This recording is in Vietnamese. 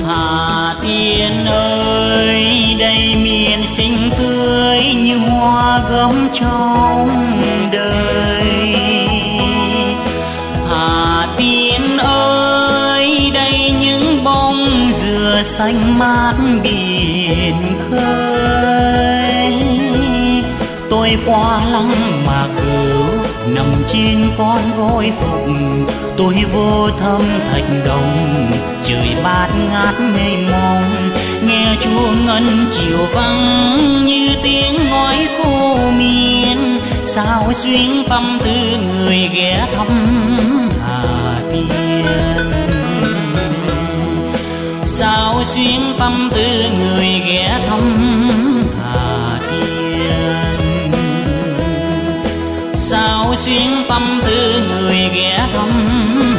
Hà Tiên ơi, đây miền xinh tươi như hoa gấm trong đời. Hà Tiên ơi, đây những bông dừa xanh mát biển khơi. Tôi qua lăng mà cửu nằm trên con gối phục, tôi vô thâm thạch đồng trời bát ngát mênh mông. Nghe chuông ngân chiều vang như tiếng nói cô miên, sao xuyến tâm tư người ghé thăm Hà Tiên. Sao xuyến tâm tư người ghé thăm Hà Tiên. Sao xuyến tâm tư người ghé thăm